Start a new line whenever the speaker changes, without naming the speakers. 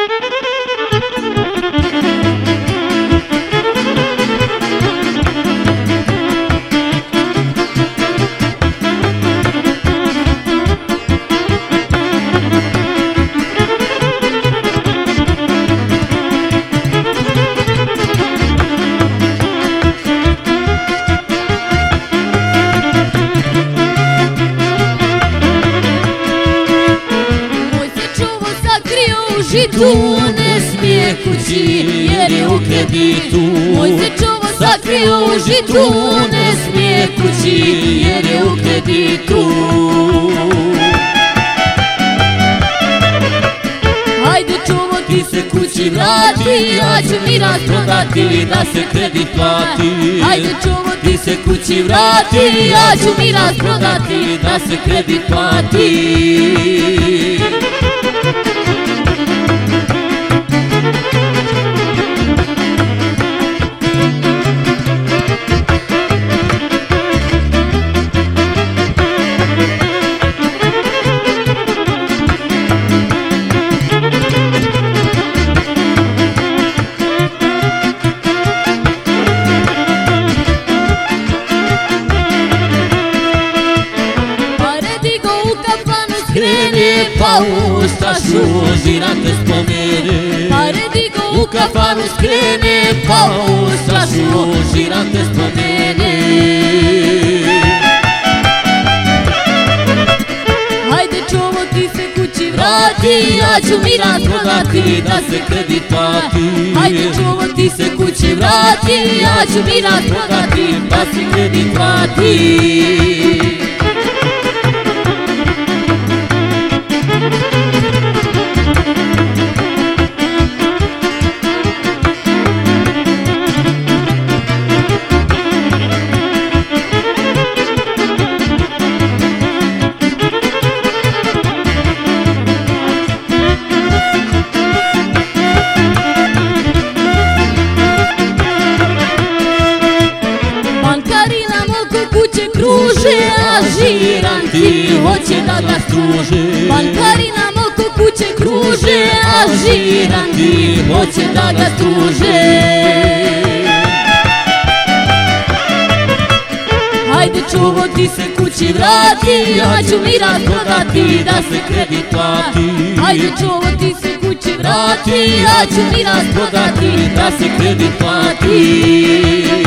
žitu ne smije kući jer je u kreditu. Moj se čuvo sakrio u žitu, ne smije kući jer je u kreditu. Hajde čuvo ti se kući vrati, ja ću miraz prodati da se kredit plati. Hajde čuvo ti se kući vrati, ja ću miraz prodati da se kredit plati. Skrene pa u Stašu žirante spomene. Pare digo u kafanu, skrene pa u Stašu žirante spomene. Hajde čuvo ti se kući vrati, ja ću miraz prodati da se kredit plati. Hajde čuvo ti se kući vrati, ja ću miraz prodati da se kredit plati. A žiranti hoće da ga struže. Bankari nam oko kuće kruže, a žiranti hoće da ga struže. Hajde čuvo ti se kući vrati, ja ću miraz prodati da se kredit plati. Hajde čuvo ti se kući vrati, ja ću miraz prodati da se kredit plati.